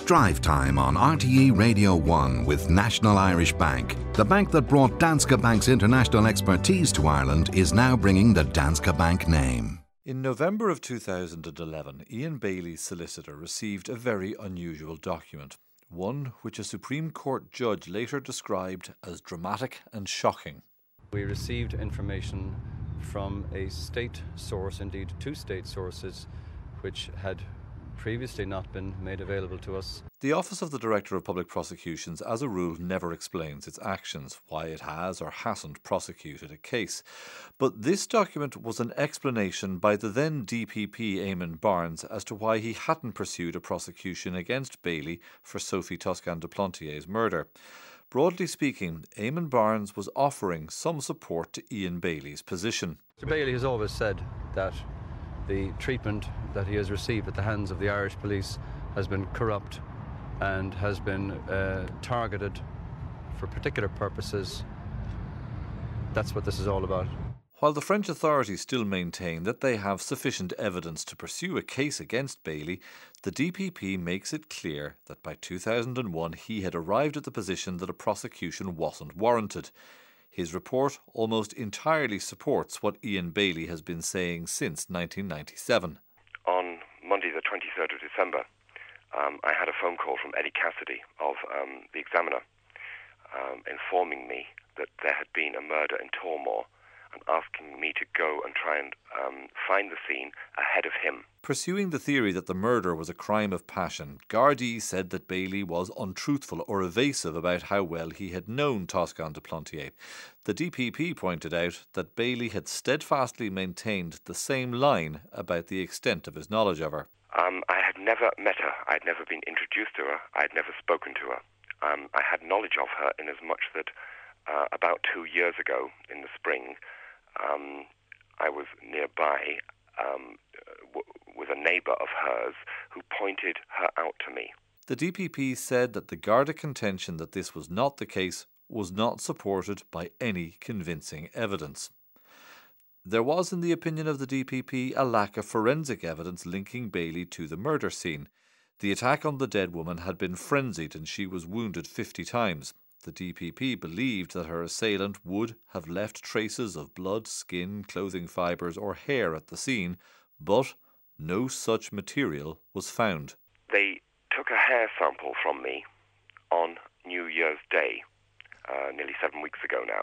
Drive Time on RTE Radio 1 with National Irish Bank. The bank that brought Danske Bank's international expertise to Ireland is now bringing the Danske Bank name. In November of 2011, Ian Bailey's solicitor received a very unusual document, one which a Supreme Court judge later described as dramatic and shocking. We received information from a state source, indeed two state sources, which had previously not been made available to us. The Office of the Director of Public Prosecutions, as a rule, never explains its actions, why it has or hasn't prosecuted a case. But this document was an explanation by the then DPP Eamon Barnes as to why he hadn't pursued a prosecution against Bailey for Sophie Toscan de Plantier's murder. Broadly speaking, Eamon Barnes was offering some support to Ian Bailey's position. Mr. Bailey has always said that the treatment that he has received at the hands of the Irish police has been corrupt and has been targeted for particular purposes. That's what this is all about. While the French authorities still maintain that they have sufficient evidence to pursue a case against Bailey, the DPP makes it clear that by 2001 he had arrived at the position that a prosecution wasn't warranted. His report almost entirely supports what Ian Bailey has been saying since 1997. On Monday the 23rd of December, I had a phone call from Eddie Cassidy of the Examiner informing me that there had been a murder in Tormore and asking me to go and try and find the scene ahead of him. Pursuing the theory that the murder was a crime of passion, Gardaí said that Bailey was untruthful or evasive about how well he had known Toscan de Plantier. The DPP pointed out that Bailey had steadfastly maintained the same line about the extent of his knowledge of her. I had never met her. I had never been introduced to her. I had never spoken to her. I had knowledge of her in as much that about 2 years ago in the spring, I was nearby with a neighbour of hers who pointed her out to me. The DPP said that the Garda contention that this was not the case was not supported by any convincing evidence. There was, in the opinion of the DPP, a lack of forensic evidence linking Bailey to the murder scene. The attack on the dead woman had been frenzied and she was wounded 50 times. The DPP believed that her assailant would have left traces of blood, skin, clothing fibres or hair at the scene, but no such material was found. They took a hair sample from me on New Year's Day, nearly 7 weeks ago now.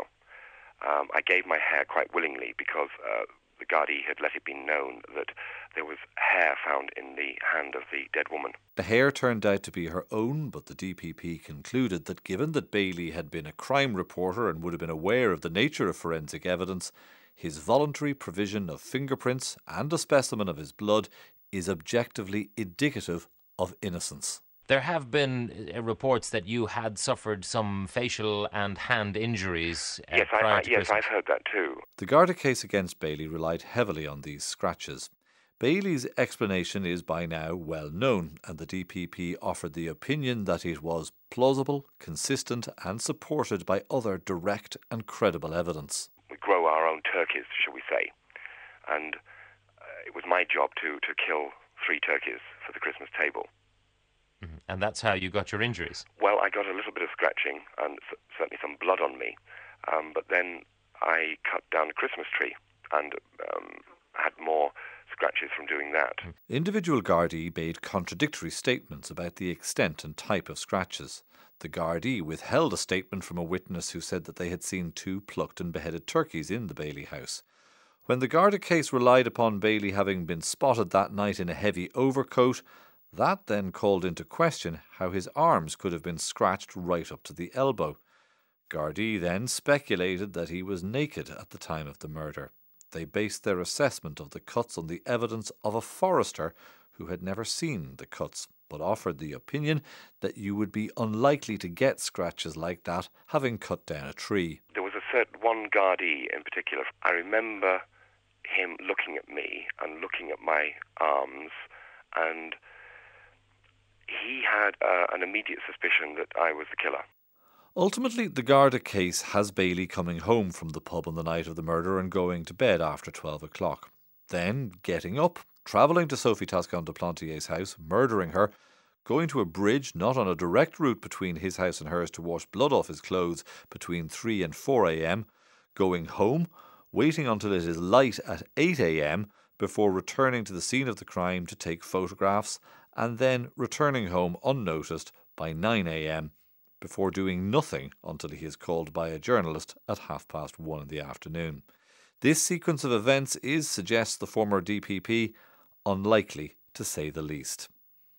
I gave my hair quite willingly because the Gardaí had let it be known that there was hair found in the hand of the dead woman. The hair turned out to be her own, but the DPP concluded that given that Bailey had been a crime reporter and would have been aware of the nature of forensic evidence, his voluntary provision of fingerprints and a specimen of his blood is objectively indicative of innocence. There have been reports that you had suffered some facial and hand injuries prior to Christmas. I've heard that too. The Garda case against Bailey relied heavily on these scratches. Bailey's explanation is by now well known, and the DPP offered the opinion that it was plausible, consistent and supported by other direct and credible evidence. We grow our own turkeys, shall we say, and it was my job to kill 3 turkeys for the Christmas table. And that's how you got your injuries? Well, I got a little bit of scratching and certainly some blood on me, but then I cut down a Christmas tree and had more scratches from doing that. Individual Gardaí made contradictory statements about the extent and type of scratches. The Gardaí withheld a statement from a witness who said that they had seen 2 plucked and beheaded turkeys in the Bailey house. When the Garda case relied upon Bailey having been spotted that night in a heavy overcoat, that then called into question how his arms could have been scratched right up to the elbow. Gardaí then speculated that he was naked at the time of the murder. They based their assessment of the cuts on the evidence of a forester who had never seen the cuts, but offered the opinion that you would be unlikely to get scratches like that having cut down a tree. There was a certain one Gardaí in particular. I remember him looking at me and looking at my arms, and he had an immediate suspicion that I was the killer. Ultimately, the Garda case has Bailey coming home from the pub on the night of the murder and going to bed after 12 o'clock. Then getting up, travelling to Sophie Toscan de Plantier's house, murdering her, going to a bridge not on a direct route between his house and hers to wash blood off his clothes between 3 and 4 a.m, going home, waiting until it is light at 8 a.m, before returning to the scene of the crime to take photographs, and then returning home unnoticed by 9 a.m, before doing nothing until he is called by a journalist at 1:30 in the afternoon. This sequence of events suggests the former DPP, unlikely to say the least.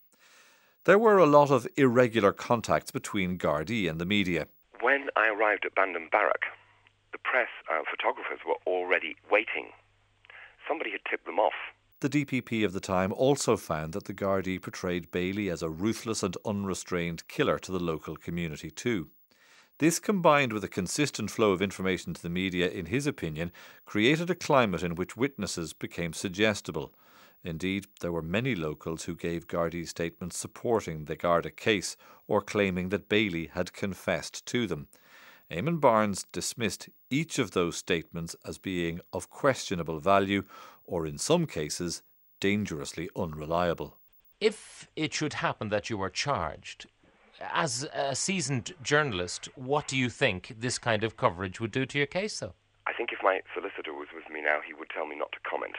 There were a lot of irregular contacts between Gardaí and the media. When I arrived at Bandon Barrack, the press photographers were already waiting. Somebody had tipped them off. The DPP of the time also found that the Gardaí portrayed Bailey as a ruthless and unrestrained killer to the local community too. This, combined with a consistent flow of information to the media, in his opinion, created a climate in which witnesses became suggestible. Indeed, there were many locals who gave Gardaí statements supporting the Garda case or claiming that Bailey had confessed to them. Eamon Barnes dismissed each of those statements as being of questionable value or, in some cases, dangerously unreliable. If it should happen that you are charged, as a seasoned journalist, what do you think this kind of coverage would do to your case, though? I think if my solicitor was with me now, he would tell me not to comment.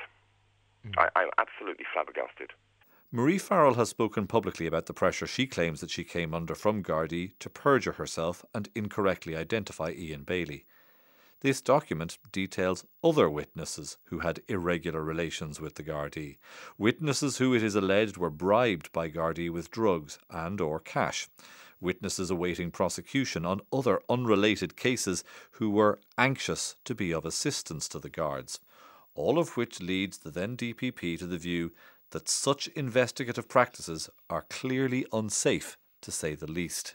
I'm absolutely flabbergasted. Marie Farrell has spoken publicly about the pressure she claims that she came under from Gardaí to perjure herself and incorrectly identify Ian Bailey. This document details other witnesses who had irregular relations with the Gardaí, witnesses who it is alleged were bribed by Gardaí with drugs and or cash, witnesses awaiting prosecution on other unrelated cases who were anxious to be of assistance to the Guards, all of which leads the then DPP to the view that such investigative practices are clearly unsafe, to say the least.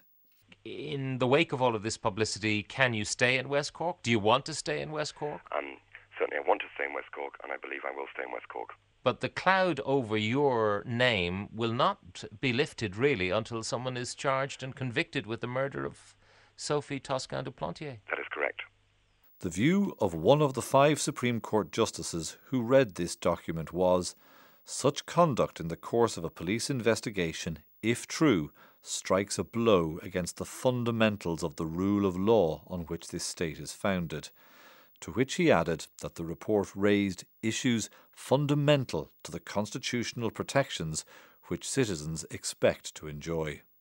In the wake of all of this publicity, can you stay in West Cork? Do you want to stay in West Cork? Certainly I want to stay in West Cork, and I believe I will stay in West Cork. But the cloud over your name will not be lifted, really, until someone is charged and convicted with the murder of Sophie Toscan du Plantier. That is correct. The view of one of the 5 Supreme Court justices who read this document was, such conduct in the course of a police investigation, if true, strikes a blow against the fundamentals of the rule of law on which this state is founded. To which he added that the report raised issues fundamental to the constitutional protections which citizens expect to enjoy.